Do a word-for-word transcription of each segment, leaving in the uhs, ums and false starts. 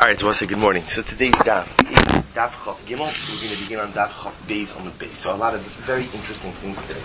Alright, so we'll say good morning. So today's daf is daf chaf gimel. We're going to begin on daf chaf beis on the base. So a lot of very interesting things today.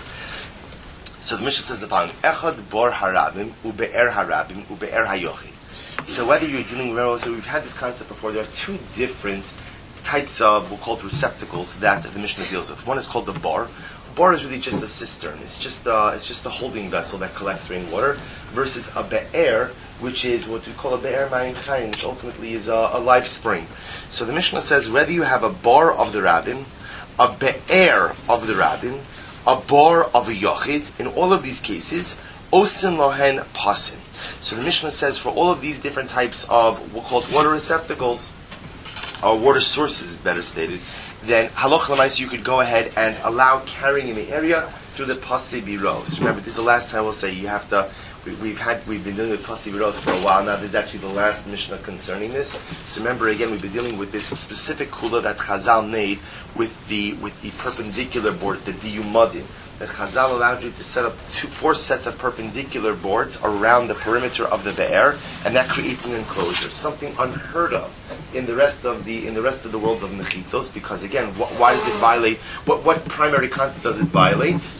So the Mishnah says the following: Echad bor harabim ube'er harabim ube'er hayochid. So whether you're dealing with, so we've had this concept before. There are two different types of, we'll call it receptacles, that the Mishnah deals with. One is called the bar. Bar is really just a cistern. It's just a, it's just a holding vessel that collects rainwater, versus a be'er, which is what we call a be'er ma'in chayim, which ultimately is a, a life spring. So the Mishnah says whether you have a bar of the rabbin, a be'er of the rabbin, a bar of a yochid, in all of these cases, osin lohen pasin. So the Mishnah says for all of these different types of, we'll call it water receptacles, or water sources, better stated, then halach l'maisa you could go ahead and allow carrying in the area through the pasei biros. Remember, this is the last time we'll say you have to. We, we've had we've been dealing with pasei biros for a while now. This is actually the last Mishnah concerning this. So remember, again, we've been dealing with this specific kula that Chazal made with the with the perpendicular board, the diyumadim. That Chazal allowed you to set up two, four sets of perpendicular boards around the perimeter of the be'er, and that creates an enclosure, something unheard of in the rest of the in the rest of the world of mechitzos. Because again, wh- why does it violate? What what primary content does it violate?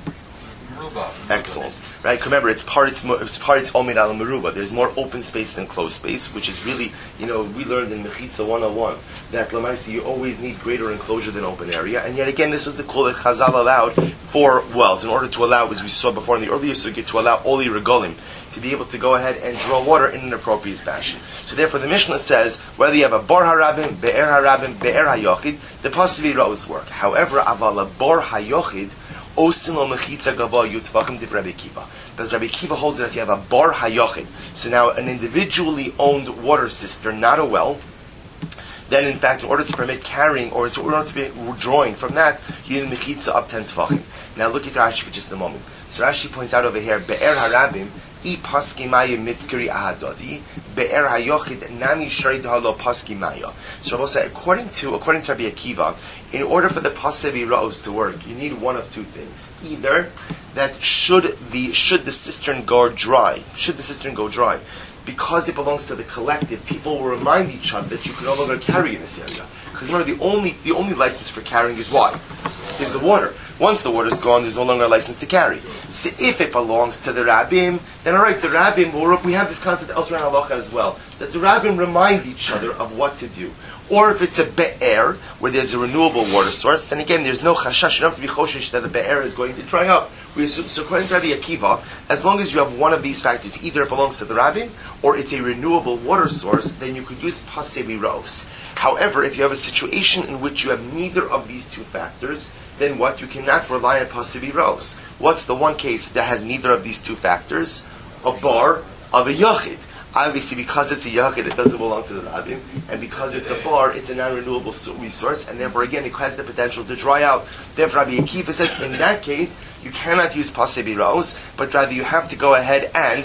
Excellent, right? Remember, it's part it's, it's part it's omid al meruba. There's more open space than closed space, which is really, you know, we learned in Mechitza one oh one that lamaisi you always need greater enclosure than open area. And yet again, this was the call that Chazal allowed for wells in order to allow, as we saw before in the earlier sugya, to allow oli regolim to be able to go ahead and draw water in an appropriate fashion. So therefore, the Mishnah says whether you have a bar harabim, be'er harabim, be'er hayochid, the possibly rows work. However, aval a bar hayochid. Osin lo mechitza gava yutvachim div Rabbi Akiva. Because Rabbi Akiva holds that you have a bar hayochid. So now an individually owned water cistern, not a well, then in fact in order to permit carrying or in order to be drawing from that, you need a mechitza of ten tvachim. Now look at Rashi for just a moment. So Rashi points out over here, be'er harabim, I paski maya mitkiri ahadodi, be'er hayochid nami shreid halo paski maya. So I will say, according to according to Rabbi Akiva, in order for the pasei biros to work, you need one of two things. Either that should the should the cistern go dry, should the cistern go dry, because it belongs to the collective, people will remind each other that you can no longer carry in this area. Because remember, the only the only license for carrying is what? Is the water. Once the water's gone, there's no longer a license to carry. So if it belongs to the rabbim, then alright, the rabbim, we have this concept elsewhere in halacha as well, that the rabbim remind each other of what to do. Or if it's a be'er, where there's a renewable water source, then again, there's no chashash, you don't have to be choshish that the be'er is going to dry up. We assume, so according to Rabbi Akiva, as long as you have one of these factors, either it belongs to the rabbin, or it's a renewable water source, then you could use pasei biros. However, if you have a situation in which you have neither of these two factors, then what? You cannot rely on pasei biros. What's the one case that has neither of these two factors? A bar of a yachid. Obviously, because it's a yachid, it doesn't belong to the rabbin, and because it's a bar, it's a non-renewable resource, and therefore, again, it has the potential to dry out. Therefore, Rabbi Akiva says, in that case, you cannot use pasei biros, but rather you have to go ahead and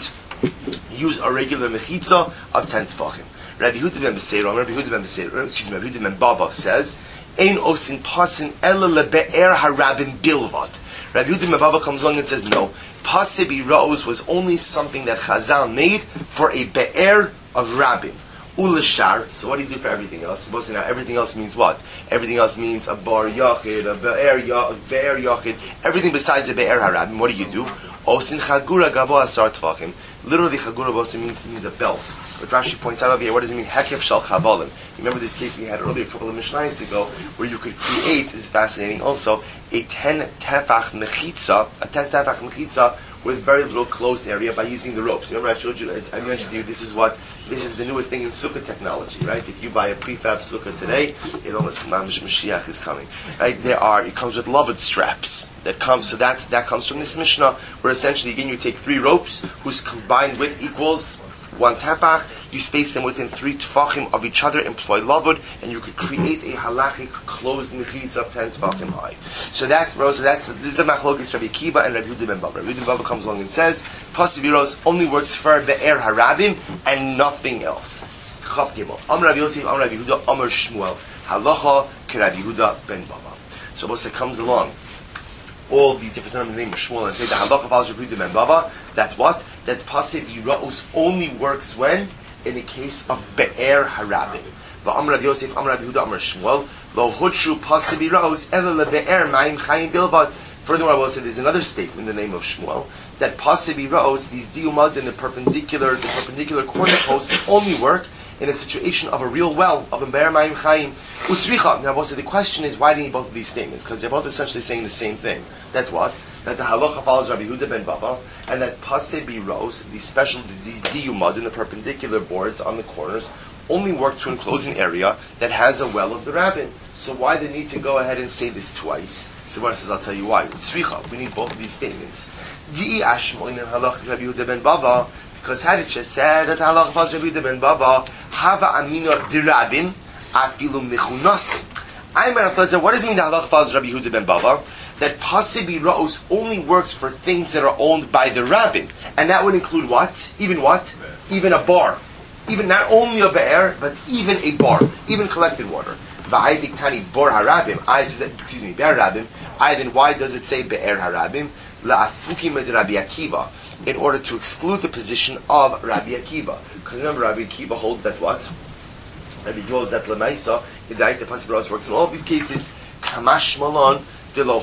use a regular mechitza of ten tefachim. Rabbi Yehuda ben Beseira, Rabbi Yehuda ben Beseira, excuse me, Rabbi Yehuda ben Bava says, Ein osin pasin ela lebe'er harabim bilvad. Rabbi Yehuda ben Bava comes along and says, no, pasei biros was only something that Chazal made for a be'er of rabbim. Ulashar, so what do you do for everything else? Well, so now everything else means what? Everything else means a bar yachid, a be'er yachid, everything besides a be'er harabim. What do you do? Osin chagura gavo asar tvachim. Literally, chagura also means, means a belt. But Rashi points out over here, what does it mean? Hekef shal chavalim. Remember this case we had earlier, a couple of Mishnayos ago, where you could create, is fascinating also, a ten tefach mechitza, a ten tefach mechitza with very little closed area by using the ropes. Remember I showed you, I mentioned to you, this is what, this is the newest thing in sukkah technology, right? If you buy a prefab sukkah today, it almost, Mamish Mashiach is coming. Right? There are, it comes with loved straps. That comes, so that's, that comes from this Mishnah, where essentially, again, you take three ropes, whose combined width equals one tefach, you space them within three tefachim of each other, employ lavud, and you could create a halachic closed mechitza of ten tefachim high. So that's, so that's, this is the machlokes Rabbi Akiva and Rabbi Yehuda ben Bava. Rabbi Yehuda ben Bava comes along and says, pasei biros only works for be'er harabim and nothing else. Chaf gimel. Amar Rabbi Yosef, Amar Rabbi Yehuda, Amar Shmuel, halacha ke Rabbi Yehuda ben Bava. So Moshe comes along, all these different terms in the name of Shmuel, and say the halacha follows Rabbi Yehuda ben Bava. That's what? That pasei biros only works when? In the case of be'er harabim. V'amar Rav Yosef, Amar Rav Yehuda, Amar Shmuel, lo hudshu pasibi raos ela lebe'er mayim chayim bilvad. Furthermore, I will say there's another statement in the name of Shmuel that pasibi raos, these diumad in the perpendicular, the perpendicular corner posts only work in a situation of a real well of a be'er mayim chayim utzricha. Now, I will say the question is, why do you need both of these statements? Because they're both essentially saying the same thing. That's what. That the halacha follows Rabbi Yehuda ben Bava, and that pasibi raos, these special, these diumad in the perpendicular boards on the corners, only work to enclose an area that has a well of the rabbin. So why the need to go ahead and say this twice? So one says, I'll tell you why. Tzricha, we need both of these statements. Di'i ashmoin and halach Rabbi Yehuda ben Bava, because had it just said that halach follows Rabbi Yehuda ben Bava, hava amina di rabbin, afilu mechunasim. I might have thought that what does it mean that halach follows Rabbi Yehuda ben Bava? That pasibi raos only works for things that are owned by the rabbin. And that would include what? Even what? Even a bar. Even not only a be'er, but even a bar. Even collected water. V'ai diktani bor harabim. I said, excuse me, be'er harabim. I then why does it say be'er harabim? La'afukim ed Rabbi Akiva. In order to exclude the position of Rabbi Akiva. Because remember, Rabbi Akiva holds that what? Rabbi Akiva holds that lemaisa. The pasibi raos works in all of these cases. Kamash malon. Therefore,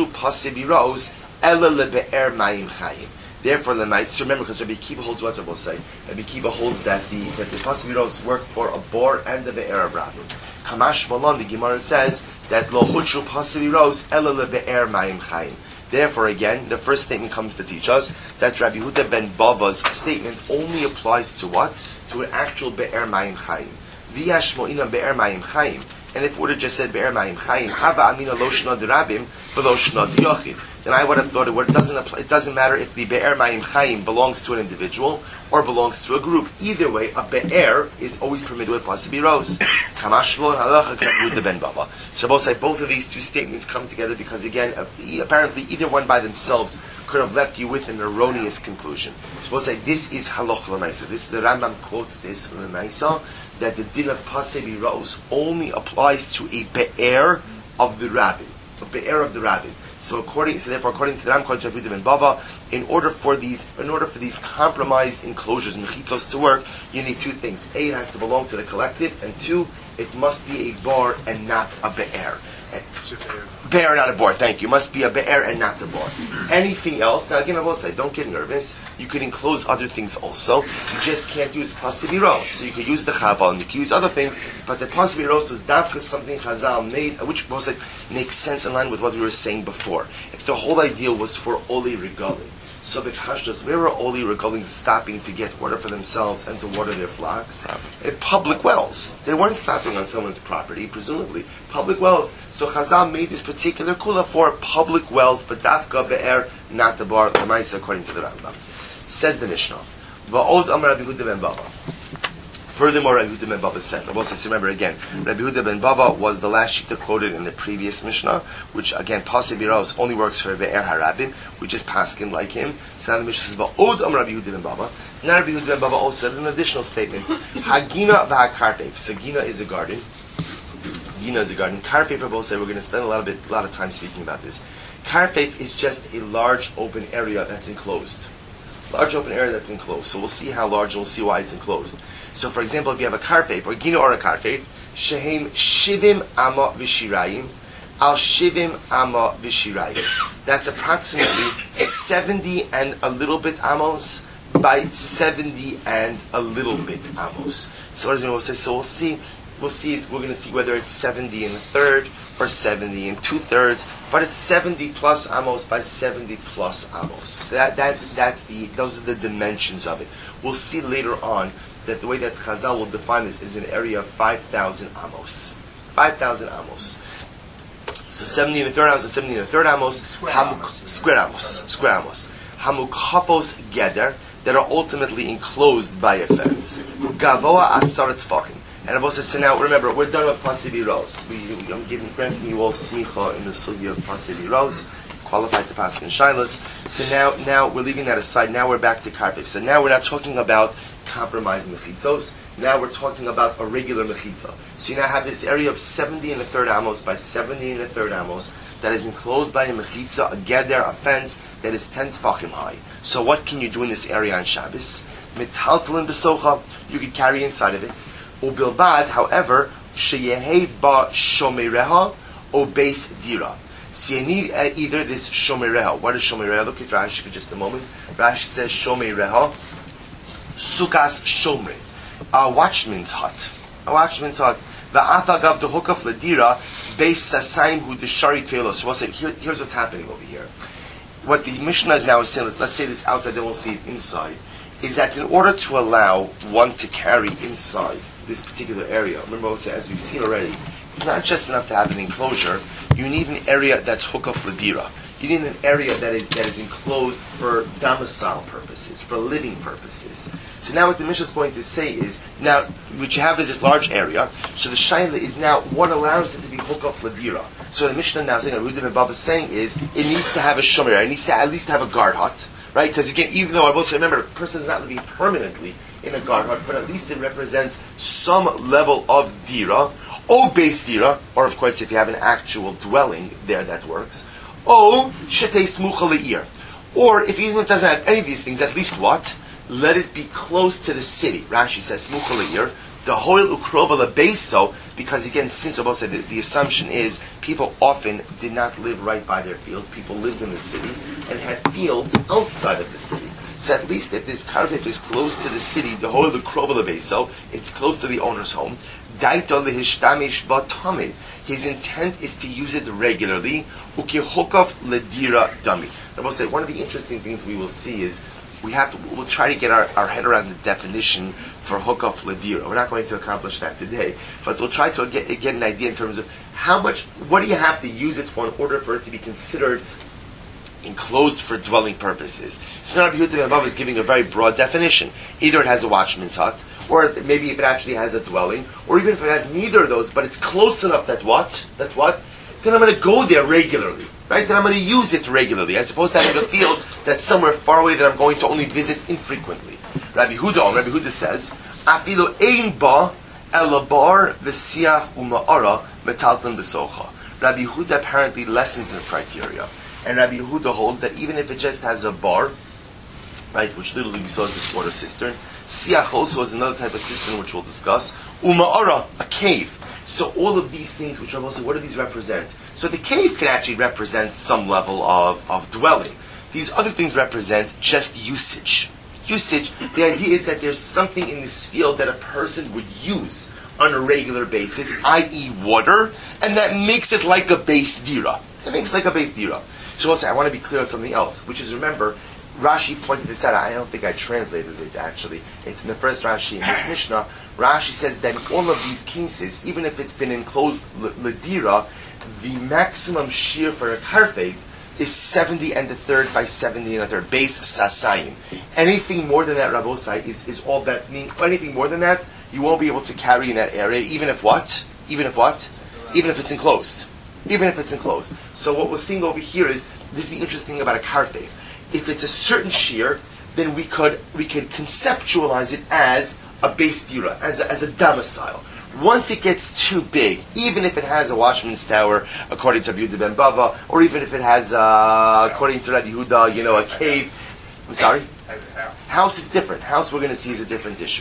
Lemait, so remember, because Rabbi Akiva holds what Rabbi say. Rabbi Akiva holds that the that the pasibi raos work for a bor and a be'er of rabbin. Kamash Malon, the Gemara says that lo hudshu pasibi raos ela lebe'er mayim chayim. Therefore, again, the first statement comes to teach us that Rabbi Yehuda ben Bava's statement only applies to what? To an actual be'er mayim chayim. V'yashmo'ina be'er mayim chayim. And if it would have just said be'er mayim chayim, hava amina lo shna d'rabim v'lo shna d'yochid, then I would have thought it, would, it doesn't apply, it doesn't matter if the be'er mayim chayim belongs to an individual or belongs to a group. Either way, a be'er is always permitted with pasibi raos. Kamash lo halacha k'Yehuda ben Bava. So both say both of these two statements come together because again, apparently either one by themselves could have left you with an erroneous conclusion. So both say this is halacha l'maisa. This the Rambam quotes this l'maisa, that the din of pasibi raos only applies to a be'er of the rabbin, a be'er of the rabbin. So according, so therefore, according to the Ram, according to Rabbi Yehuda ben Bava, in order for these, in order for these compromised enclosures, mechitzos, to work, you need two things: A, it has to belong to the collective, and two, it must be a bar and not a be'er. Be'er, not a bar. Thank you. Must be a be'er and not a bar. Anything else? Now again, I will say, don't get nervous. You can enclose other things also. You just can't use pasibi raos. So you can use the chaval and you can use other things. But the pasibi raos was dafka something Chazal made, which also makes sense in line with what we were saying before. If the whole idea was for oli regalim, so the Hashdas, where were oli regalim stopping to get water for themselves and to water their flocks? At public wells. They weren't stopping on someone's property, presumably. Public wells. So Chazal made this particular kula for public wells, but dafka be'er, not the bar, the ma'isa, according to the Rambam. Says the Mishnah. Va'od amar Rabbi Yehuda ben Bava. Furthermore, Rabbi Yehuda ben Bava said, Rabbi says, remember again, Rabbi Yehuda ben Bava was the last shita quoted in the previous Mishnah, which again, pasibi raos only works for be'er harabim, which is paskin like him. So now the Mishnah says, Va'od amar Rabbi Yehuda ben Bava. Now Rabbi Yehuda ben Bava also said an additional statement. Hagina v'hakarfeif. So Gina is a garden. Gina is a garden. Karfeif, Rabbi said, we're going to spend a lot of bit, a lot of time speaking about this. Karfeif is just a large open area that's enclosed. Large open area that's enclosed. So we'll see how large and we'll see why it's enclosed. So for example, if you have a karfeif, or gina or a karfeif, shehem shivim ama v'shirayim, al shivim ama v'shirayim. That's approximately seventy and a little bit amos by seventy and a little bit amos. So what does it mean? We'll say, so we'll see, we'll see, we're going to see whether it's seventy and a third, or seventy and two thirds, but it's seventy plus amos by seventy plus amos. That, that's, that's the, those are the dimensions of it. We'll see later on that the way that Chazal will define this is an area of five thousand amos. five thousand amos. So seventy and a third amos and seventy and a third amos. Square ham, amos. Square amos. Square amos. Hamukafos geder, that are ultimately enclosed by a fence. Gavoa asar tfachim. And Rabbi says, so now remember, we're done with pasibi raos. We, I'm giving, granting you all smicha in the sugya of pasibi raos, qualified to pass in shilas. So now, now we're leaving that aside. Now we're back to karfif. So now we're not talking about compromised mechitzos. Now we're talking about a regular mechitza. So you now have this area of seventy and a third amos by seventy and a third amos that is enclosed by a mechitza, a geder, a fence that is ten tfachim high. So what can you do in this area on Shabbos? Mitaltalin b'socha, you could carry inside of it. Ubilbad, however, sheyehei ba shomereha or base dira. So you need uh, either this shomereha. What is shomereha? Look at Rashi for just a moment. Rashi says shomereha, sukas shomre, a watchman's hut. A watchman's hut. Va'atagav the hookup ladira base sasaim hu deshari tefillah. So we'll say here, here's what's happening over here. What the Mishnah is now saying, let's say this outside, then we'll see it inside, is that in order to allow one to carry inside this particular area, remember also, as we've seen already, it's not just enough to have an enclosure, you need an area that's hookup ladira. You need an area that is that is enclosed for domicile purposes, for living purposes. So now what the Mishnah is going to say is, now, what you have is this large area, so the shaila is now, what allows it to be hookup ladira? So the Mishnah now, saying, Rudim and Baba is saying is, it needs to have a shomer, it needs to at least have a guard hut, right? Because again, even though I will say, remember, a person is not living permanently in a guard hut, but at least it represents some level of dira, or base dira, or of course if you have an actual dwelling there, that works. O shetei smucha le'ir. Or if even if it doesn't have any of these things, at least what? Let it be close to the city. Rashi says smucha le'ir. The hoil ukrova le'beso, because again, since Rabbi said the, the assumption is people often did not live right by their fields. People lived in the city and had fields outside of the city. So at least if this karpet is close to the city, the hoil ukrova le'beso, it's close to the owner's home. Daita lehishtamesh b'tamid. His intent is to use it regularly. Ukihokov ledira dami. I will say one of the interesting things we will see is we have to, we'll try to get our, our head around the definition for hookup ledira. We're not going to accomplish that today, but we'll try to get, get an idea in terms of how much, what do you have to use it for in order for it to be considered enclosed for dwelling purposes. So now Rabbi Yehuda ben is giving a very broad definition. Either it has a watchman's hut, or maybe if it actually has a dwelling, or even if it has neither of those, but it's close enough that what? That what? Then I'm going to go there regularly, right? Then I'm going to use it regularly, as opposed to having a field that's somewhere far away that I'm going to only visit infrequently. Rabbi Huda, Rabbi Huda says, "Afilo ein ba elabar v'siach uma'ara metalton b'socha." Rabbi Huda apparently lessens the criteria, and Rabbi Huda holds that even if it just has a bar, right, which literally we saw as this water cistern. Siach also is another type of cistern which we'll discuss. Uma'ara, a cave. So all of these things which are also, what do these represent? So the cave can actually represent some level of, of dwelling. These other things represent just usage. Usage, the idea is that there's something in this field that a person would use on a regular basis, that is water, and that makes it like a base dira. It makes it like a base dira. So also, I want to be clear on something else, which is, remember, Rashi pointed this out. I don't think I translated it actually. It's in the first Rashi in this Mishnah. Rashi says that in all of these cases, even if it's been enclosed ledira, the maximum shear for a karfeg is seventy and a third by seventy and a third. Base sasayim. Anything more than that, Rabosai, is, is all that means. Anything more than that, you won't be able to carry in that area, even if what? Even if what? Even if it's enclosed. Even if it's enclosed. So what we're seeing over here is, this is the interesting thing about a karfeg. If it's a certain shear, then we could we could conceptualize it as a base dira, as a, as a domicile. Once it gets too big, even if it has a watchman's tower, according to Rabbi Yehuda ben Bava, or even if it has, uh, according to Rabbi Yehuda, you know, a cave. I'm sorry? House is different. House we're going to see is a different issue.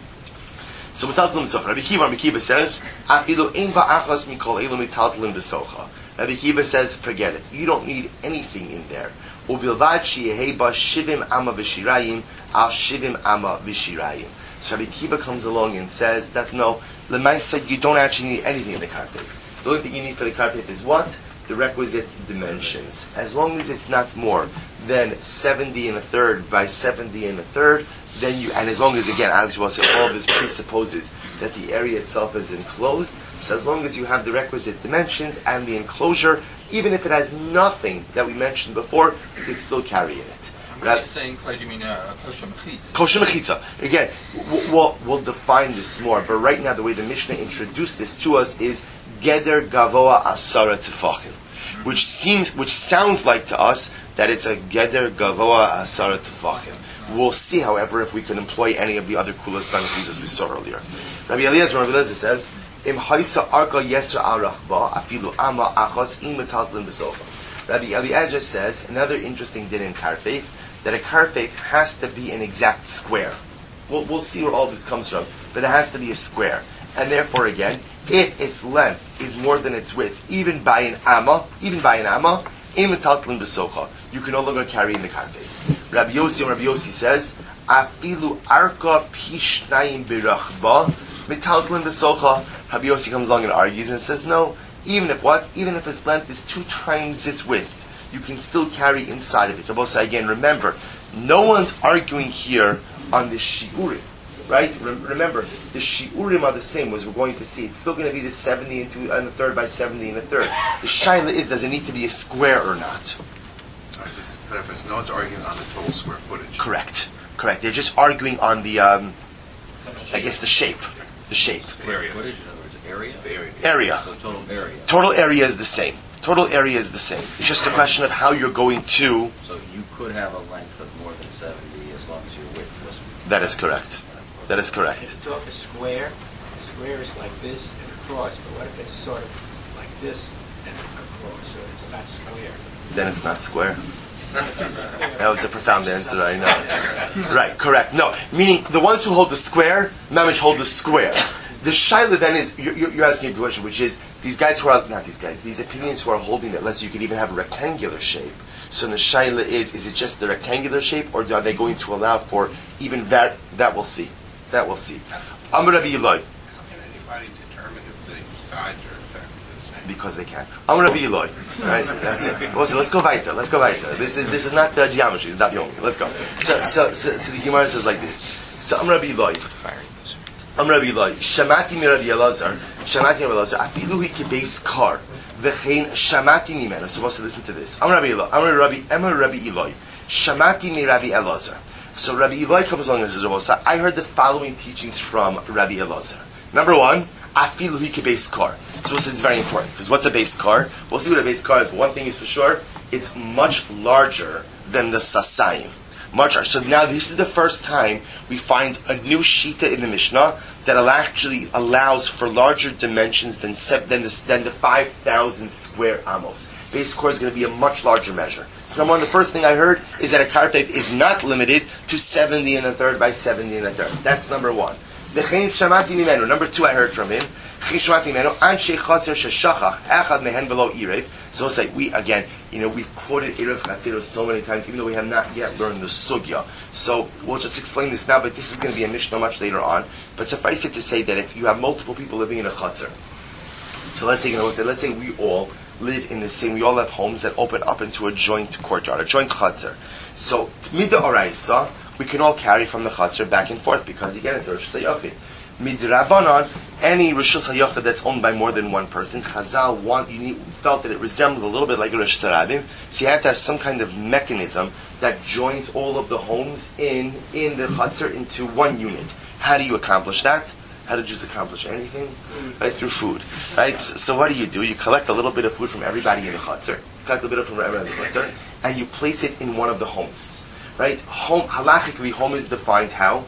So without them, Rabbi Kiva, Rabbi Kiva says, "Afilu ein ba'achas mikol elu mitaltalim b'socha." Rabbi Kiva says, forget it. You don't need anything in there. Ubilvad sheyehei ba shivim ama v'shirayim al shivim ama v'shirayim. So Rabbi Kiva comes along and says that no, Lemaisa, you don't actually need anything in the karpet. The only thing you need for the karpet is what? The requisite dimensions. As long as it's not more than seventy and a third by seventy and a third, then you, and as long as, again, Alex will say all this presupposes that the area itself is enclosed, so as long as you have the requisite dimensions and the enclosure, even if it has nothing that we mentioned before, you can still carry in it. When you're saying closure, you mean uh, kosher mechitza? Kosher mechitza. Again, we'll, we'll define this more, but right now the way the Mishnah introduced this to us is Geder Gavoa Asara Tefachim, which seems, which sounds like to us that it's a Geder Gavoa Asara Tefachim. We'll see, however, if we can employ any of the other kulas benefits as we saw earlier. Rabbi Eliezer, Rabbi Eliezer says, Im haisa arka yesra arachba afilu ama achas im metaltlin b'sofa. Rabbi Eliezer says another interesting din in karfeif, that a karfeif has to be an exact square. We'll, we'll see where all this comes from. but it has to be a square. And therefore, again, if its length is more than its width, even by an amma, even by an amma, you can no longer carry in the karpet. Rabbi Yossi, Rabbi Yossi says, afilu arka pishnayim birachba mitaltlin b'socha. Rabbi Yossi comes along and argues and says, no, even if what? Even if its length is two times its width, you can still carry inside of it. Rabbi Yossi, again, remember, no one's arguing here on the shiurim, right? Re- remember, the shiurim are the same, as we're going to see. It's still going to be the seventy and, two, and a third by seventy and a third. The shaila is, does it need to be a square or not? No one's arguing on the total square footage. Correct. Correct. They're just arguing on the, um, I guess, the shape. The shape. Area. Footage, in other words, area? The area. Area. So total area. Total area is the same. Total area is the same. It's just a question of how you're going to... So you could have a length of more than seventy as long as your width was... That is correct. That is correct. If you talk a square, a square is like this and across, but what if it's sort of like this and across, so it's not square? Then it's not square. That was a profound answer, I know. Right, correct. No, meaning the ones who hold the square, mamish hold the square. The shaila then is, you're, you're asking a question, which is, these guys who are, not these guys, these opinions who are holding that lets you could even have a rectangular shape. So the shaila is, is it just the rectangular shape, or are they going to allow for even that? That we'll see. That we'll see. Amar Rabbi Eloi. How can anybody determine if the sides are exactly the same? Because they can. Amar Rabbi Eloi. Right? That's it. Well, so let's go weiter. Let's go weiter. This is this is not uh, geometry. It's not yomi. Let's go. So so so, so the Gemara says like this. So Amar Rabbi Eloi. Amar Rabbi Eloi. Shamati mi Rabbi Elazar. Shamati mi Rabbi Elazar. Afilu hi kibeis kar. V'chein shamati mimenu. So let's listen to this. Amar Rabbi Eloi. Amar Rabbi Amar Rabbi Eloi. Shamati mi Rabbi Elazar. So Rabbi Eloi comes along and says, I heard the following teachings from Rabbi Elazar. Number one, afilu hi kibeis kar. So this is very important, because what's a base car? We'll see what a base car is. One thing is for sure, it's much larger than the sasayim. Much larger. So now this is the first time we find a new shita in the Mishnah that actually allows for larger dimensions than than the, than the five thousand square amos. Base car is going to be a much larger measure. So number one, the first thing I heard is that a karfeif is not limited to seventy and a third by seventy and a third. That's number one. Number two, I heard from him. So we'll say, we, again, you know, we've quoted Erev Chatzeros so many times, even though we have not yet learned the Sugya. So we'll just explain this now, but this is going to be a Mishnah much later on. But suffice it to say that if you have multiple people living in a Chatzer, so let's say, you know, let's say we all live in the same, we all have homes that open up into a joint courtyard, a joint Chatzer. So, Mida Oraisa, we can all carry from the Chatzer back and forth, because again, it's a Rosh Hashanah. Midrabanan, any Rishus HaYachid that's owned by more than one person, Chazal want, you need, felt that it resembled a little bit like a Rosh Hashanah. So you have to have some kind of mechanism that joins all of the homes in in the Chatzar into one unit. How do you accomplish that? How do Jews accomplish anything? Right, through food. Right. So, so what do you do? You collect a little bit of food from everybody in the Chatzar, collect a bit of from everybody in the Chatzar, and you place it in one of the homes. Right. Home, halachically, home is defined how?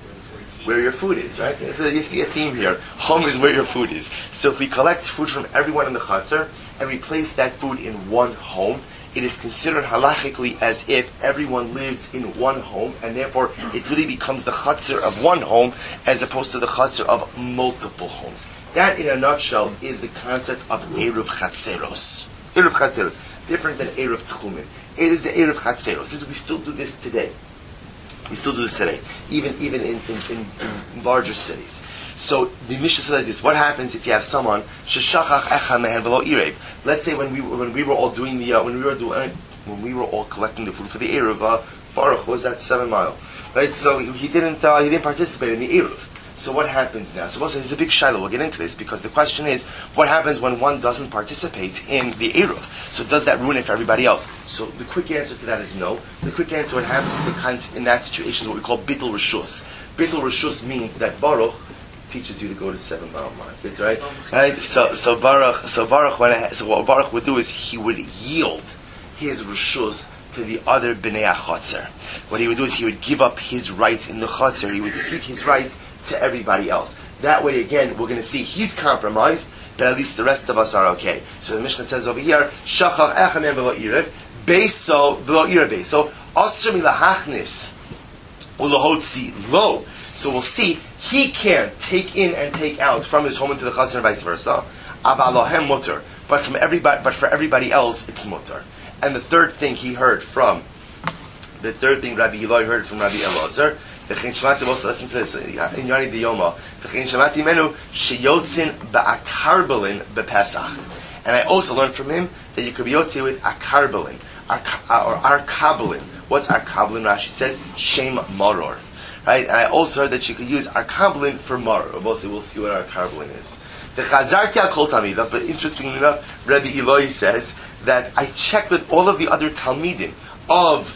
Where your food is, right? So you see a theme here. Home is where your food is. So if we collect food from everyone in the Chatzar and we place that food in one home, it is considered halachically as if everyone lives in one home, and therefore it really becomes the Chatzar of one home as opposed to the Chatzar of multiple homes. That, in a nutshell, is the concept of Eruv Chatzeros. Eruv Chatzeros, different than Eruv Tchumen. It is the Eruv Chatzeros. This, we still do this today. We still do this today, even even in, in, in, in larger cities. So the Mishnah says like this: what happens if you have someone sheshachach echa mehen v'lo irev? Let's say when we when we were all doing the uh, when we were doing when we were all collecting the food for the eruv, uh, Baruch was that seven mile, right? So he didn't uh, he didn't participate in the eruv. So what happens now? So also, there's a big shiloh. We'll get into this because the question is, what happens when one doesn't participate in the eruv? So does that ruin it for everybody else? So the quick answer to that is no. The quick answer, what happens in, the kinds, in that situation is what we call bittul reshus. Bittul reshus means that Baruch teaches you to go to seven mile market, right? Right. So so Baruch so Baruch when it, so what Baruch would do is he would yield his reshus to the other bnei Chatzar. What he would do is he would give up his rights in the Chatzar. He would cede his rights to everybody else. That way, again, we're going to see he's compromised, but at least the rest of us are okay. So the Mishnah says over here, Shachach echanem v'lo irev, beiso v'lo irev beiso, asr milahachnis ulahotzi lo. So we'll see he can't take in and take out from his home into the chazan or vice versa. Avalohem mutter, but from everybody, but for everybody else, it's mutter. And the third thing he heard from, the third thing Rabbi Eloi heard from Rabbi Elazar, v'chein shemati, also listen to this in Yoni Diyoma, v'chein shemati menu sheyotzin ba'akarbelin bepesach. And I also learned from him that you could be yotzi with akarbelin or arkabelin. What's arkabelin? Rashi says shem maror. Right? And I also heard that you could use arkabelin for maror. We'll see, we'll see what arkabelin is. The Chazarti Akol Talmidav, but interestingly enough, Rabbi Eloi says that I checked with all of the other Talmidim of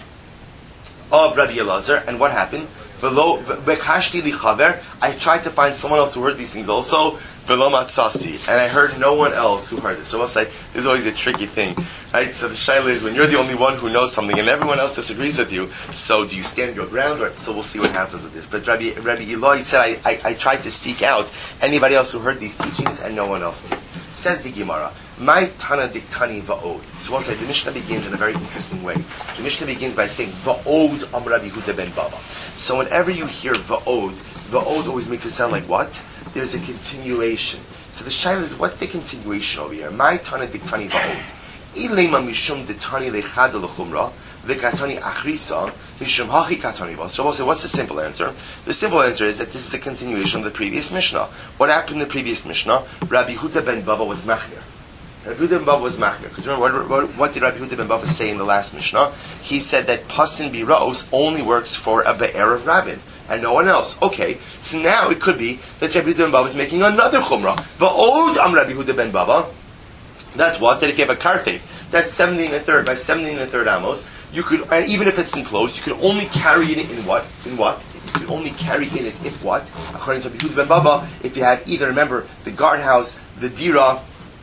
of Rabbi Elazar, and what happened? V'lo bekashti li chaver. I tried to find someone else who heard these things also. V'lo matzasi, and I heard no one else who heard this. So I'll say this is always a tricky thing, right? So the shaila is when you're the only one who knows something and everyone else disagrees with you. So do you stand your ground? Or, so we'll see what happens with this. But Rabbi Rabbi Eloi said I, I, I tried to seek out anybody else who heard these teachings and no one else did. Says the Gemara, my Tana diktani va'od. So we'll say the Mishnah begins in a very interesting way. The Mishnah begins by saying va'od am Rabbi Yehuda ben Baba. So whenever you hear va'od, va'od always makes it sound like what? There's a continuation. So the shaila is, what's the continuation over here? My Tana diktani va'od. Ilema mishum ditani lechad lechumra v'katani achrisa mishum hachi katani va. So we'll say, what's the simple answer? The simple answer is that this is a continuation of the previous Mishnah. What happened in the previous Mishnah? Rabbi Yehuda ben Baba was machmir. Rabbi Yehuda ben Baba was machmir. Because remember, what, what, what did Rabbi Yehuda ben Baba say in the last Mishnah? He said that pasin biros only works for a be'er of rabbin and no one else. Okay, so now it could be that Rabbi Yehuda ben Baba is making another chumrah. Va'od am Rabbi Yehuda ben Baba. That's what? That if you have a karfev, that's seventeen and a third by seventeen and a third amos, you could, and even if it's enclosed, you could only carry it in what? In what? You could only carry in it if what? According to Rabbi Yehuda ben Baba, if you have either, remember, the guardhouse, the dira,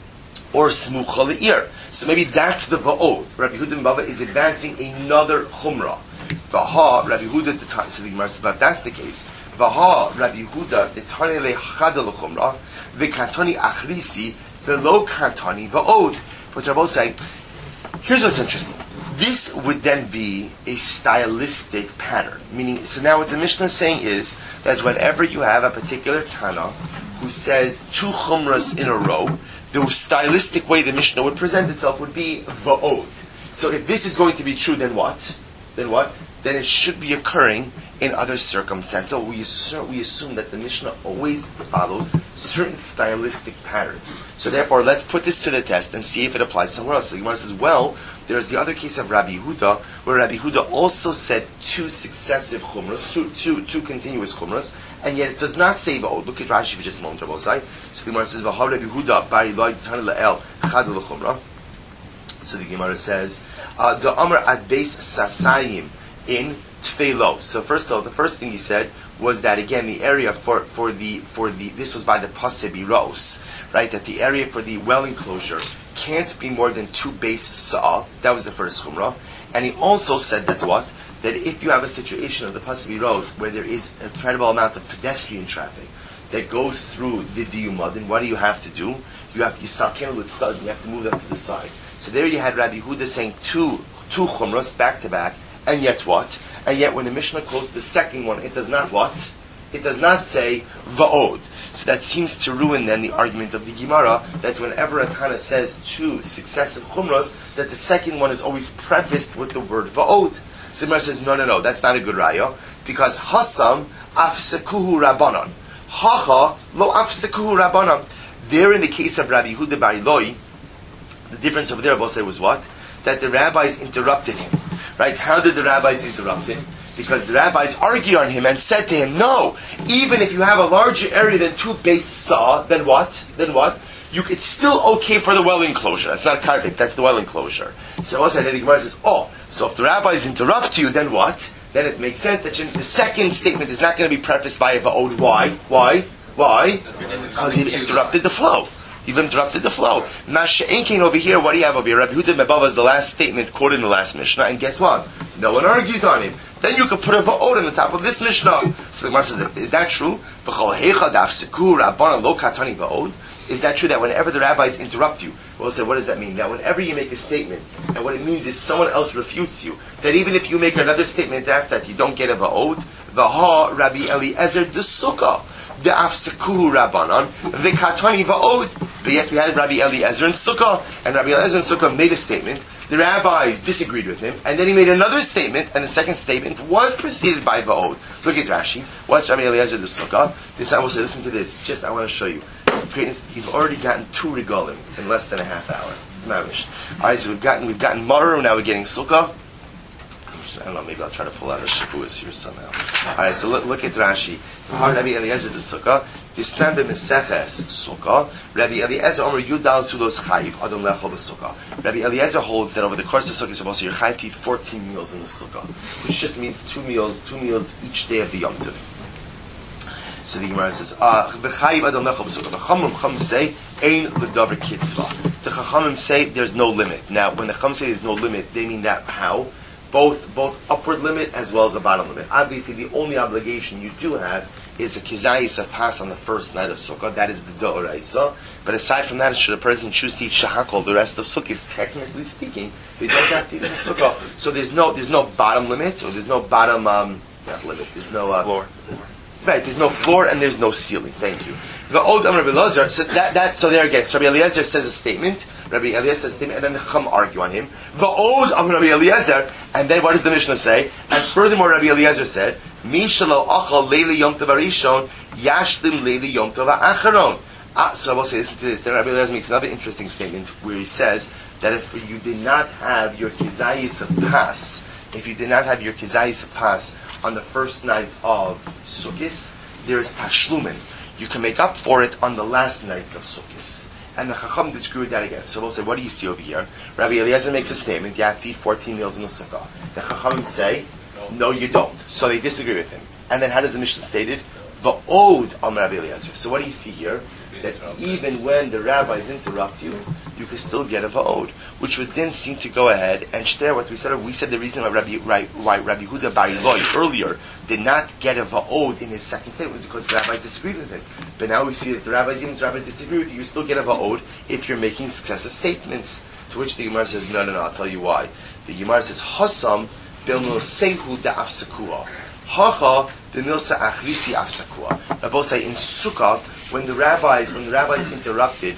or smucha le'ir. So maybe that's the va'od. Rabbi Yehuda ben Baba is advancing another chumrah. Vaha, Rabbi Yehuda, the time, so the Gemara says, but that's the case. Vaha, Rabbi Yehuda, the tani le'chada l'chumrah, v'katani achrisi, v'lo katani va'od. But they're both saying, here's what's interesting. This would then be a stylistic pattern. Meaning, so now what the Mishnah is saying is that whenever you have a particular Tana who says two chumras in a row, the stylistic way the Mishnah would present itself would be va'od. So if this is going to be true, then what? Then what? Then it should be occurring in other circumstances. So we assume, we assume that the Mishnah always follows certain stylistic patterns. So therefore, let's put this to the test and see if it applies somewhere else. So the Gemara says, well, there's the other case of Rabbi Yehuda, where Rabbi Yehuda also said two successive chumras, two, two, two continuous chumras, and yet it does not say va'od. Look at Rashi for just a moment, Rabbi Osai. So the Gemara says, v'ha Rabbi Yehuda bari loy tani la'el chad l'chumra. So the Gemara says, uh, the Amr ad beis sasayim in Tfelo. So first of all, the first thing he said was that again the area for, for the for the this was by the Pasebiros, right? That the area for the well enclosure can't be more than two base saw. That was the first chumrah. And he also said that what? That if you have a situation of the Pasebiros where there is an incredible amount of pedestrian traffic that goes through the Diyumah, then what do you have to do? You have to yisaken with studs, you have to move them to the side. So there you had Rabbi Yehuda saying two two chumras back to back, and yet what? And yet when the Mishnah quotes the second one, it does not what? It does not say va'od. So that seems to ruin then the argument of the Gemara that whenever a Tana says two successive chumras, that the second one is always prefaced with the word va'od. So the Gemara says, no, no, no, that's not a good raya, because hasam afsekuhu rabbanon. Hacha lo afsekuhu rabbanon. There in the case of Rabbi Yehuda bar Eloi, the difference over there, I'll say, was what? That the rabbis interrupted him. Right? How did the rabbis interrupt him? Because the rabbis argued on him and said to him, no, even if you have a larger area than two base saw, then what? Then what? You, it's still okay for the well enclosure. That's not karvik, that's the well enclosure. So also the Gemara says, oh, so if the rabbis interrupt you, then what? Then it makes sense that the second statement is not going to be prefaced by a va'od. Why? Why? Why? Because he interrupted the flow. You've interrupted the flow. Masha'inkin over here, what do you have over here? Rabbi Yehuda ben Baba is the last statement quoted in the last Mishnah, and guess what? No one argues on him. Then you could put a va'od on the top of this Mishnah. So the Gemara says, is that true? Is that true that whenever the rabbis interrupt you, we'll say, what does that mean? That whenever you make a statement, and what it means is someone else refutes you, that even if you make another statement after that, you don't get a va'od. Vaha Rabbi Eliezer de Sukkah. the afsekuhu rabbanon, v'katani va'od. But yet we had Rabbi Eliezer and Sukkah, and Rabbi Eliezer and Sukkah made a statement. The rabbis disagreed with him, and then he made another statement, and the second statement was preceded by va'od. Look at Rashi. Watch Rabbi Eliezer the Sukkah. This I will say, listen to this. Just I want to show you. You've already gotten two regalim in less than a half hour. Mamish. All right, so we've gotten we've gotten Maru, now we're getting Sukkah. I don't know, maybe I'll try to pull out a Shavuos here somehow. All right, so look, look at Rashi. Rabbi Eliezer the Sukkah. This time the Meseches Sukkah. Rabbi Eliezer Omer Yudal Sulos Chayiv Adon Lechol Sukkah. Rabbi Eliezer holds that over the course of Sukkah, you're supposed to Chayiv to eat fourteen meals in the Sukkah, which just means two meals, two meals each day of the Yom Tov. So the Gemara says, "V'chayiv Adon Lechol Sukkah." The Chachamim say, "Ein l'davar kitzvah." The Chachamim say there's no limit. Now, when the Chachamim say there's no limit, they mean that how? Both both upward limit as well as a bottom limit. Obviously, the only obligation you do have is a kizayis of pass on the first night of Sukkah. That is the do'oraisa. But aside from that, should a person choose to eat shahakol the rest of Sukkah, technically speaking, they don't have to eat in Sukkah. So there's no there's no bottom limit, or there's no bottom um, not limit. There's no uh, floor. Right. There's no floor and there's no ceiling. Thank you. The old Rabbi Eliezer. So that that so there again. So Rabbi Eliezer says a statement. Rabbi Eliezer says a statement, and then the Chum argue on him. The old Rabbi Eliezer, and then what does the Mishnah say? And furthermore, Rabbi Eliezer said, "Mi shelo achal leili yom tov harishon yashlim leili yom tov ha'acharon." Ah, so I will say, listen to this. Then Rabbi Eliezer makes another interesting statement where he says that if you did not have your kizayis of pas, if you did not have your kizayis of pas on the first night of Sukkot, there is tashlumin. You can make up for it on the last nights of Sukkot. And the Chacham disagree with that again. So we'll say, what do you see over here? Rabbi Eliezer makes a statement, you have to eat fourteen meals in the Sukkah. The Chacham say, no, you don't. So they disagree with him. And then how does the Mishnah state it? Va'od am Rabbi Eliezer. So what do you see here? That even when the rabbis interrupt you, you can still get a va'od, which would then seem to go ahead and share what we said. We said the reason why Rabbi, why Rabbi Huda Bar Eloi earlier did not get a va'od in his second statement was because the rabbis disagreed with him. But now we see that the rabbis, even the rabbis disagree with you, you still get a va'od if you're making successive statements. To which the Gemara says, no, no, no, I'll tell you why. The Gemara says, Hasam bilmil sehu da'afsakua. Hacha b'milsa achrisi afsakua. Rabbi say in Sukkah, when the rabbis, when the rabbis interrupted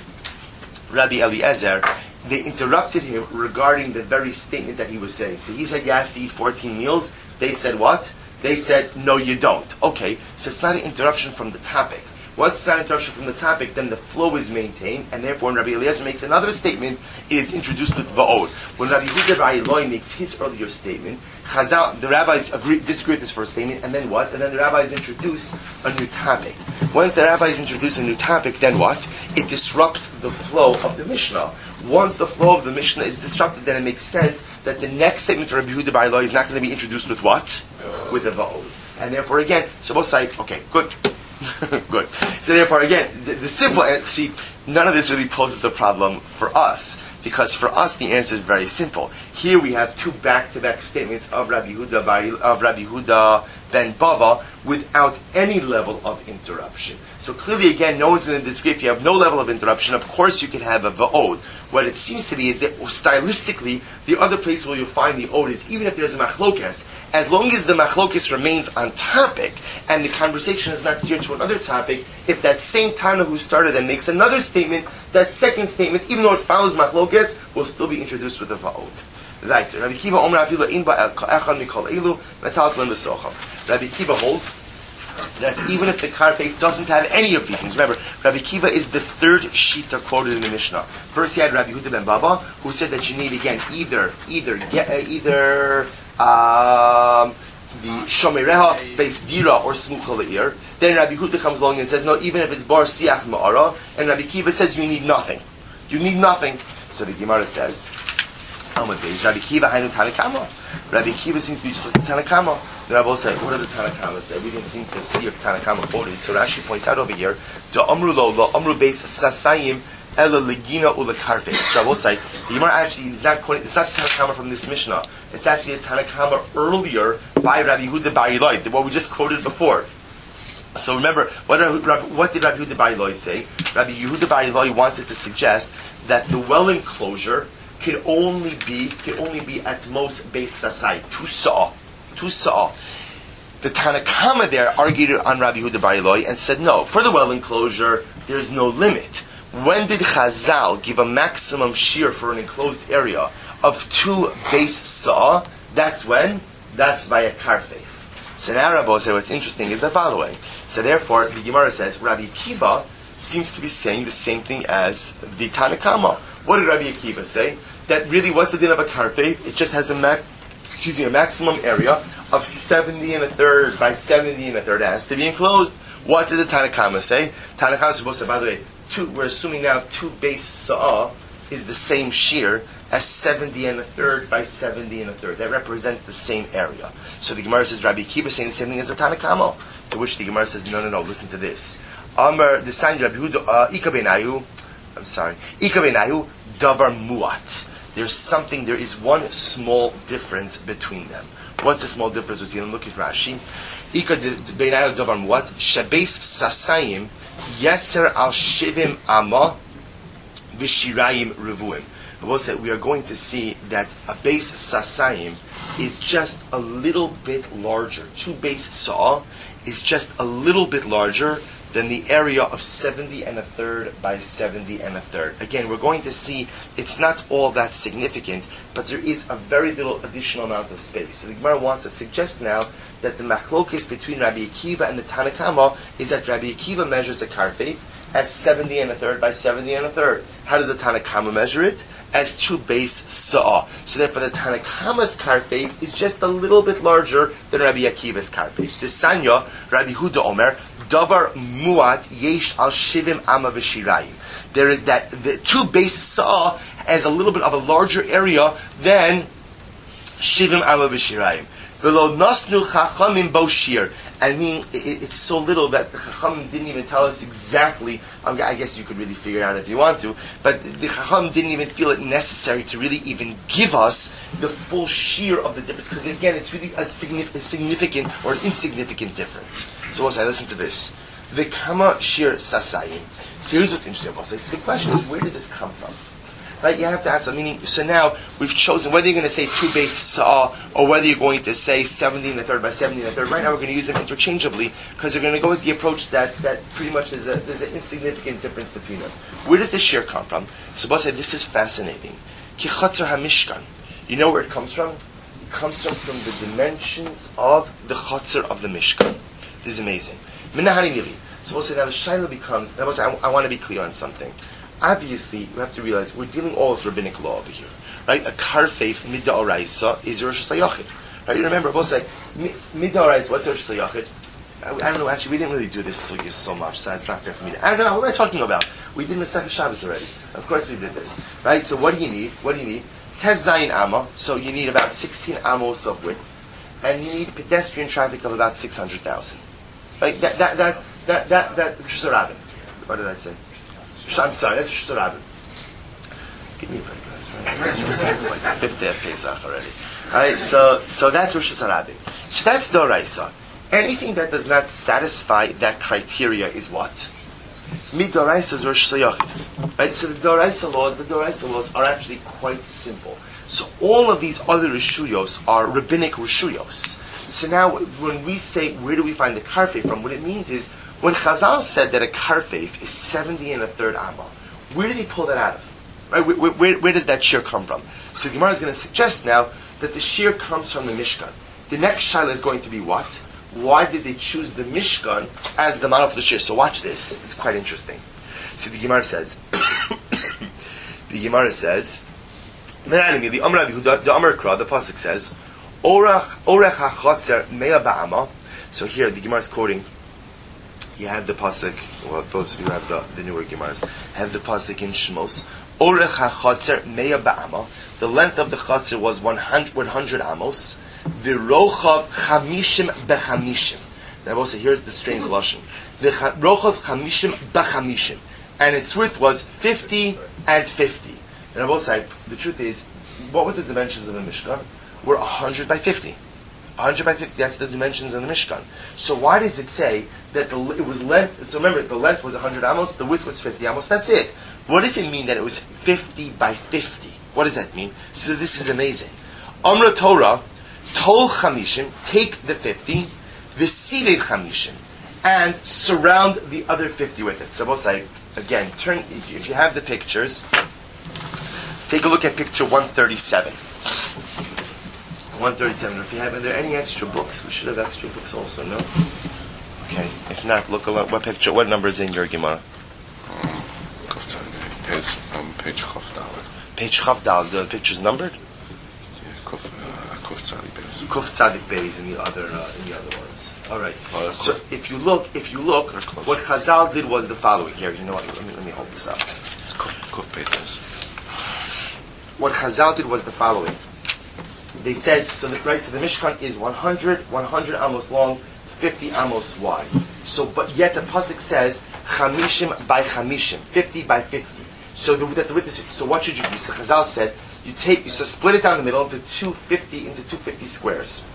Rabbi Eliezer, they interrupted him regarding the very statement that he was saying. So he said, you have to eat fourteen meals. They said what? They said, no, you don't. Okay, so it's not an interruption from the topic. Once it's not an interruption from the topic, then the flow is maintained, and therefore when Rabbi Eliezer makes another statement, it is introduced with va'od. When Rabbi Huda Bar Eloi makes his earlier statement, Chazal, the rabbis agree, disagree with his first statement, and then what? And then the rabbis introduce a new topic. Once the rabbis introduce a new topic, then what? It disrupts the flow of the Mishnah. Once the flow of the Mishnah is disrupted, then it makes sense that the next statement of Rabbi Huda Bar Eloi is not going to be introduced with what? With a va'od. And therefore, again, so both sides, okay, good. Good. So therefore, again, the, the simple answer, see, none of this really poses a problem for us, because for us the answer is very simple. Here we have two back-to-back statements of Rabbi Huda Bar, of Rabbi Huda ben Bava without any level of interruption. So clearly, again, no one's going to disagree. If you have no level of interruption, of course you can have a va'od. What it seems to be is that stylistically, the other place where you'll find the od is even if there's a machlokes, as long as the machlokes remains on topic and the conversation is not steered to another topic, if that same Tana who started and makes another statement, that second statement, even though it follows machlokes, will still be introduced with a va'od. Right. Rabbi Kiva Omer Afilu in ba'echad mikol elu metat lem b'socham. Rabbi Kiva holds that even if the Karpef doesn't have any of these things, remember, Rabbi Kiva is the third Shita quoted in the Mishnah. First, you had Rabbi Huda ben Baba, who said that you need again either, either, get, uh, either um, the Shomereha, Beis Dira, or Smucha Le'ir. Then Rabbi Huda comes along and says, no, even if it's Bar Siach Ma'ara, and Rabbi Kiva says you need nothing. You need nothing. So the Gemara says, Rabbi Kiva Hainu Tanakama. Rabbi Kiva seems to be just like the Tanakama. The Rabbi said, what did the Tanakama say? We didn't seem to see your Tanakama quoted. So Rashi points out over here, the Amru Lo, Lo Amru Beis Sasayim Ela Legina Ula Karfe. So Rabbi said, the Gemara actually is not quoting, it's not the Tanakama from this Mishnah. It's actually a Tanakama earlier by Rabbi Huda Bar Eloi, what we just quoted before. So remember, what, what did Rabbi Huda Bar Eloi say? Rabbi Yehuda Bar Eloi wanted to suggest that the well enclosure can only be can only be at most base sasai, two saw, two saw. The Tanakama there argued on Rabbi Yehuda Bar Eloi and said, no, for the well enclosure, there's no limit. When did Chazal give a maximum shear for an enclosed area of two base saw? That's when? That's by a karfeif. So now Rabbi said what's interesting is the following. So therefore, the Gemara says, Rabbi Akiva seems to be saying the same thing as the Tanakama. What did Rabbi Akiva say? That really, what's the din of a karfeif? It just has a max, excuse me, a maximum area of seventy and a third by seventy and a third. It has to be enclosed. What did the Tanakama say? Tanakama is supposed to say, by the way, two, we're assuming now two base sa'ah is the same shear as seventy and a third by seventy and a third. That represents the same area. So the Gemara says, Rabbi Akiva is saying the same thing as the Tanakama. To which the Gemara says, no, no, no, listen to this. Amar, the sign Rabbi Yehuda, Ika benayu, I'm sorry, Ika benayu, davar muat. There's something, there is one small difference between them. What's the small difference between them? Look at Rashi. Ika benayu davar muat, shabeis sasayim, yeser al shivim ama, v'shirayim revuim. We'll say we are going to see that a base sasayim is just a little bit larger. Two base saw is just a little bit larger than the area of seventy and a third by seventy and a third. Again, we're going to see it's not all that significant, but there is a very little additional amount of space. So the Gemara wants to suggest now that the machlokes between Rabbi Akiva and the Tanakama is that Rabbi Akiva measures a karfeif as seventy and a third by seventy and a third. How does the Tanakama measure it? As two base sa'ah. So therefore the Tanakama's karfeif is just a little bit larger than Rabbi Akiva's karfeif. The Sanya, Rabbi Huda Omer, davar muat yesh al shivim ama v'shirayim. There is that, the two base sa'ah has a little bit of a larger area than shivim ama v'shirayim. V'lo nasnu chachamim bo shir. I mean, it, it's so little that the Chacham didn't even tell us exactly. Um, I guess you could really figure it out if you want to, but the Chacham didn't even feel it necessary to really even give us the full shear of the difference, because again, it's really a significant, significant or an insignificant difference. So also, listen to this. The kama shear sasayim. So here's what's interesting about this. The question is, where does this come from? Right, you have to ask. I mean, so now we've chosen whether you're going to say two base sa'ah or whether you're going to say seventy and a third by seventy and a third. Right now, we're going to use them interchangeably because we're going to go with the approach that, that pretty much there's, a, there's an insignificant difference between them. Where does this shear come from? So, Boss said, this is fascinating. Ki chatzar hamishkan. You know where it comes from? It comes from, from the dimensions of the chatzar of the mishkan. This is amazing. Minahani nili. So, Boss said, now the shaila becomes. Now, Boss said, I, I want to be clear on something. Obviously, you have to realize we're dealing all with rabbinic law over here, right? A karfeif mid'oraisa is Rosh Hashanah. Right? You remember, both say mid'oraisa. What's Rosh Hashanah? I, I don't know. Actually, we didn't really do this so, so much, so it's not fair for me. To, I don't know. What am I talking about? We did Masechet Shabbos already. Of course, we did this, right? So, what do you need? What do you need? Tez zayin amma. So you need about sixteen amos of width, and you need pedestrian traffic of about six hundred thousand. Right? That that that's that that that Rosh Hashanah. What did I say? I'm sorry, that's Rosh Hashanah. Give me a break, guys. Right? It's like the fifth day of Pesach already. Alright, so so that's Rosh Hashanah. So that's Doraisa. Anything that does not satisfy that criteria is what? Midoraisa is Rosh Hashanah. Right? So the Doraisa laws, the Doraisa laws are actually quite simple. So all of these other Rishuyos are rabbinic Rishuyos. So now when we say where do we find the karfeif from, what it means is when Chazal said that a karfeif is seventy and a third amma, where did he pull that out of? Right? Where, where, where does that shear come from? So the Gemara is going to suggest now that the shear comes from the Mishkan. The next shaila is going to be what? Why did they choose the Mishkan as the model for the shear? So watch this. It's quite interesting. So the Gemara says, the Gemara says, the Amar the Amar Kra, the pasuk says, Orach Orach hachatzer mea ba'ama. So here the Gemara is quoting. You have the pasuk. Well, those of you who have the, the newer Gemaras have the pasuk in Shmos. Orech hachatzer mea ba'ama. The length of the chatzer was one hundred amos. The rochav chamishim bechamishim. Now, also here's the strange lashon. The rochav chamishim bechamishim, and its width was fifty and fifty. And I will say the truth is, what were the dimensions of the Mishkan? Were one hundred by fifty. one hundred by fifty, that's the dimensions of the Mishkan. So why does it say that the, it was length? So remember, the length was one hundred amos, the width was fifty amos, that's it. What does it mean that it was fifty by fifty? What does that mean? So this is amazing. Amra Torah, Tol Chamishim, take the fifty, v'sivei chamishim, and surround the other fifty with it. So both say, again, turn, if you, if you have the pictures, take a look at picture one thirty-seven. one thirty-seven. If you have, are there any extra books? We should have extra books also, no? Okay. If not, look at what picture, what number is in your Gemara? Page, um, page Chaf Dalet. Page Chaf Dalet. The picture's numbered? Yeah, Kuf, uh, Kuf Tzadik Beis. Kuf Tzadik Beis in the other, uh, in the other ones. All right. Oh, so if you look, if you look, what Chazal did was the following. Here, you know what? Let me let me hold this up. It's Kuf, Kuf Beis. What Chazal did was the following. They said, so the right, so the Mishkan is one hundred, one hundred amos long, fifty amos wide. So, but yet the pasuk says chamishim by chamishim, fifty by fifty. So the, the, the, so what should you do? So Chazal said, you take, so split it down the middle into two fifty into two fifty squares.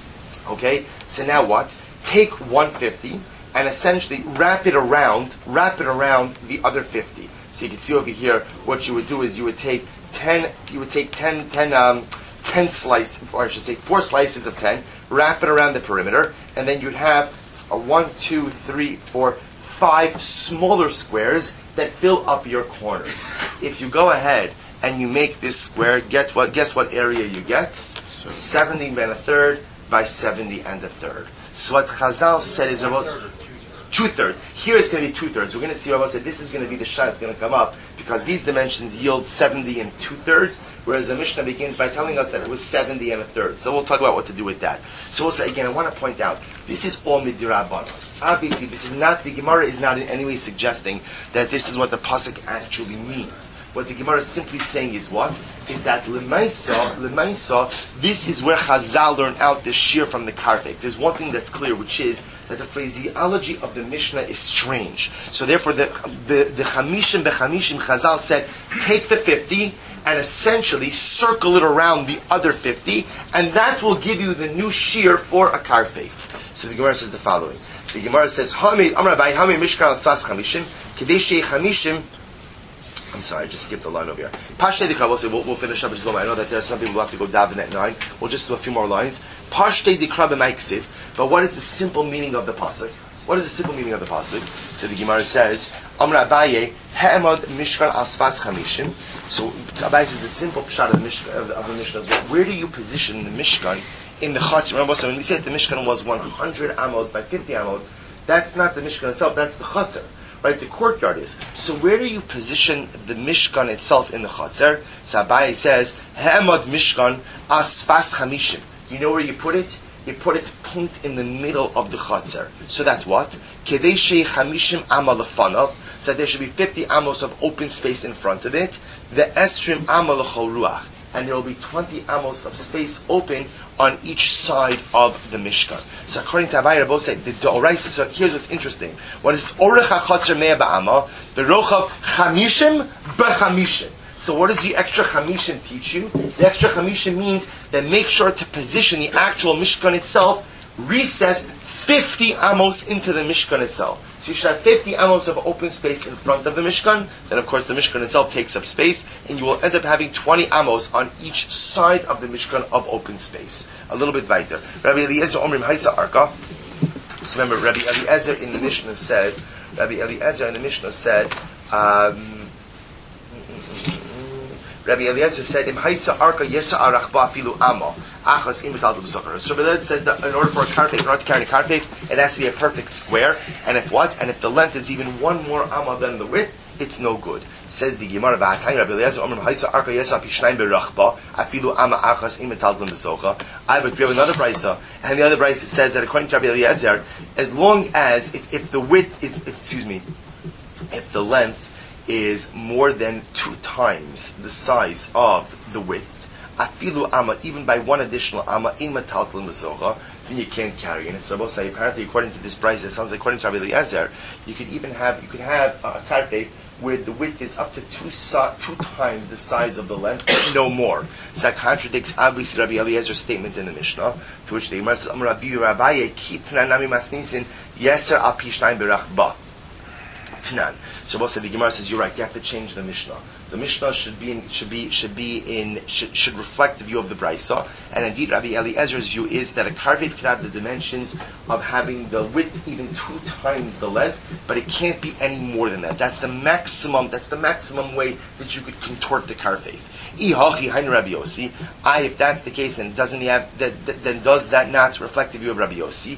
Okay. So now what? Take one fifty and essentially wrap it around, wrap it around the other fifty. So you can see over here, what you would do is you would take ten, you would take ten, ten, um, ten slices, or I should say four slices of ten, wrap it around the perimeter, and then you'd have a one, two, three, four, five smaller squares that fill up your corners. If you go ahead and you make this square, get what? Guess what area you get? seventy and a third by seventy and a third. So what Chazal said is about two thirds. Here it's going to be two thirds. We're going to see what I said. This is going to be the shot that's going to come up because these dimensions yield seventy and two thirds, whereas the Mishnah begins by telling us that it was seventy and a third. So we'll talk about what to do with that. So we'll say again. I want to point out this is all midirabbanan. Obviously, this is not the Gemara is not in any way suggesting that this is what the pasuk actually means. What the Gemara is simply saying is what? Is that L'maisa, L'maisa, this is where Chazal learned out the shear from the Karfek. There's one thing that's clear, which is that the phraseology of the Mishnah is strange. So therefore, the the, the Chamishim B'Chamishim, Chazal said, take the fifty and essentially circle it around the other fifty, and that will give you the new shear for a Karfek. So the Gemara says the following. The Gemara says, Hamid, Amar Abai, Hamid Mishkan Al-Sas Chamishim, Kadesh Chamishim. I'm sorry, I just skipped a line over here. Pashtei Dikra, we'll, say, we'll, we'll finish up. I know that there are some people who have to go daven at nine. We'll just do a few more lines. Pashtei Dikra b'maiksiv. But what is the simple meaning of the pasuk? What is the simple meaning of the pasuk? So the Gemara says, Amar Abaye, Ha'emad Mishkan Asfas Chamishim. So Abaye says the simple pshat of the Mishkan of the, of the Mishnah is, well, where do you position the Mishkan in the Chatzar? Remember, so when we said the Mishkan was one hundred amos by fifty amos, that's not the Mishkan itself, that's the Chatzar. Right, the courtyard is. So where do you position the Mishkan itself in the Chatzar? So Abaye says, Ha'emad Mishkan Asfas Chamishim. You know where you put it? You put it point in the middle of the Chatzar. So that's what? Kedei shei Chamishim Ama lefanav. So there should be fifty amos of open space in front of it. The Esrim Ama l'chol ruach. And there will be twenty amos of space open on each side of the Mishkan. So according to Abaye, both say the Doraisa. So here's what's interesting: when it's Orech HaChatzer Mea Ba'ama, the Rochav Chamishim B'Chamishim. So what does the extra Chamishim teach you? The extra Chamishim means that make sure to position the actual Mishkan itself, recess fifty amos into the Mishkan itself. So you should have fifty amos of open space in front of the Mishkan. Then of course the Mishkan itself takes up space, and you will end up having twenty amos on each side of the Mishkan of open space. A little bit weiter. Rabbi Eliezer Omrim Haisa Arka. So remember, Rabbi Eliezer in the Mishnah said, Rabbi Eliezer in the Mishnah said, um, Rabbi Eliezer said, Im Haisa Arka Yesa Arachba Filu Amo. So Rabbi says that in order for a karpet, in order to carry a karpet, it has to be a perfect square. And if what? And if the length is even one more amma than the width, it's no good. Says the Gemara, I have a we have another brisa, and the other brisa says that according to Rabbi Eliezer, as long as if, if the width is, if, excuse me, if the length is more than two times the size of the width, afilu amma, even by one additional amma, in mataltal mesocha, then you can't carry it. So I will say, apparently, according to this price, it sounds like according to Rabbi Eliezer, you could even have you could have a karpet where the width is up to two so, two times the size of the length, no more. So that contradicts obviously Rabbi Eliezer's statement in the Mishnah, to which the Gemara says, Rabbi Rabbi kitna nami masnisin yeser al pishnayim berachba. Tanan. So we'll say the Gemara says you're right. You have to change the Mishnah. The Mishnah should be in, should be should be in should, should reflect the view of the Brisa. And indeed, Rabbi Eliezer's view is that a karfeif could have the dimensions of having the width even two times the length, but it can't be any more than that. That's the maximum. That's the maximum way that you could contort the karfeif. I, if that's the case, then doesn't he have that, that, then does that not reflect the view of Rabbi Yossi?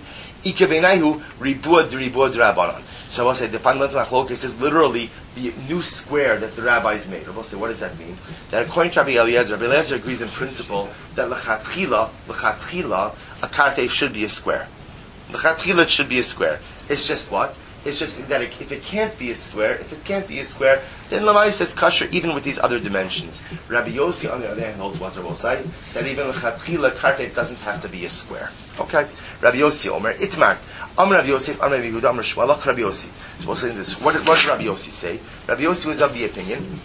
So I'll say the fundamental machlokes is literally the new square that the rabbis made. We'll say, what does that mean? That according to Rabbi Eliezer, Rabbi Eliezer agrees in principle that l'chatchila, l'chatchila, a karfeif should be a square. L'chatchila it should be a square. It's just what? It's just that it, if it can't be a square, if it can't be a square, then Lamai says kosher even with these other dimensions. Rabbi Yossi, on the other hand, holds what Rabbi say, that even l'chatchila karfeif doesn't have to be a square. Okay? Rabbi Yossi Omer, Itmar. Am Rabbi Yosef, Am Rabbi Yehuda, Am Shmuel, Rabbi Yossi. So we'll say this. What did, what did Rabbi Yossi say? Rabbi Yossi was of the opinion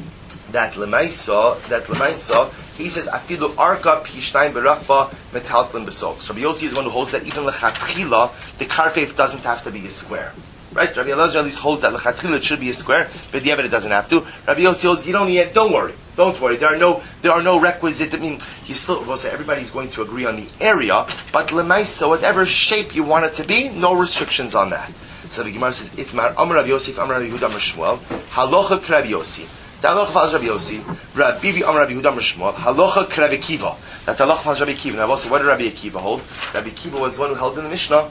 that Lemaisa, that Lemaisa, he says, Afilu arka pishnayim berachba metaltlin besok. So Rabbi Yossi is one who holds that even lechatchila, the karfeif doesn't have to be a square. Right? Rabbi Elazar at least holds that lechatchila it should be a square, but the it doesn't have to. Rabbi Yossi holds, you don't need it, don't worry. Don't worry. There are no there are no requisite. I mean, you still will say everybody's going to agree on the area, but lemaisa, whatever shape you want it to be, no restrictions on that. So the Gemara says, Itmar, Amar Rabbi Yosef, Amar Rabbi Yehuda, Amar Shmuel, Halocha Rabbi Yossi. The halacha follows Rabbi Yossi. Rabbi Bibi, Amar Rabbi Yehuda, Amar Shmuel, Halocha Rabbi Akiva. That the halacha follows Rabbi Akiva. Now, also, what did Rabbi Akiva hold? Rabbi Akiva was the one who held in the Mishnah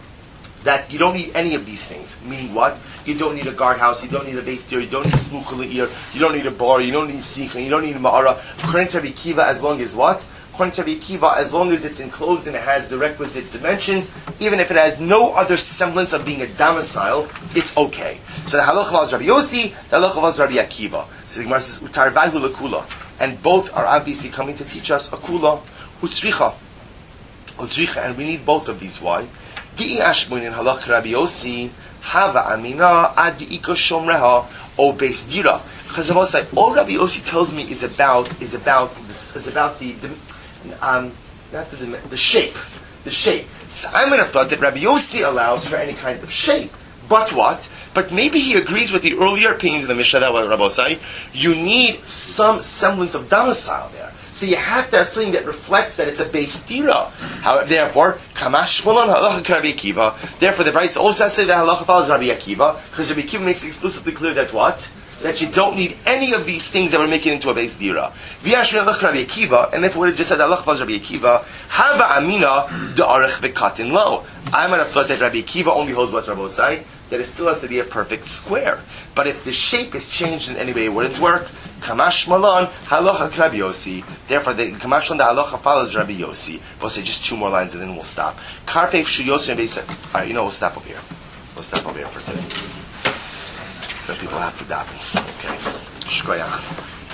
that you don't need any of these things. Meaning what? You don't need a guardhouse, you don't need a base tier, you don't need a smuchel ear, you don't need a bar, you don't need sicha, you don't need a ma'ara. According to Rabbi Akiva, as long as what? According to Rabbi Akiva, as long as it's enclosed and it has the requisite dimensions, even if it has no other semblance of being a domicile, it's okay. So the halacha follows Rabbi Yossi, the halacha follows Rabbi Akiva. So the Gemara says, utarvahu lekula. And both are obviously coming to teach us a kula, utzricha. Utzricha, and we need both of these. Why? Di'i ashmun in halach Rabbi Yossi, hava amina adi ika shomreha o beis dira. Because I say all Rabbi Yossi tells me is about is about this is about the, the um not the the shape, the shape. So I'm going to thought that Rabbi Yossi allows for any kind of shape, but what? But maybe he agrees with the earlier opinions of the Mishnah that Rabbi say you need some semblance of domicile there. So you have to have something that reflects that it's a beis dira. However, therefore, kamash shmulon halacha Rabbi Akiva. Therefore, the Brisa also has to say that halacha follows Rabbi Akiva, because Rabbi Akiva makes it explicitly clear that what? That you don't need any of these things that would make it into a beis dira. V'yashmin halacha Rabbi Akiva, and if we would have just said halacha follows Rabbi Akiva, hava amina de'arech v'katin lo. I might have thought that Rabbi Akiva only holds what Rabbi say, that it still has to be a perfect square. But if the shape is changed in any way, it wouldn't work. Kamash malon halacha Rabbi Yossi. Therefore, the kamash malon the halacha follows Rabbi Yossi. We'll say just two more lines and then we'll stop. Karfeif shu Yossi and Beis. All right, you know we'll stop over here. We'll stop over here for today. The people have to daven. Okay. Shkoyach.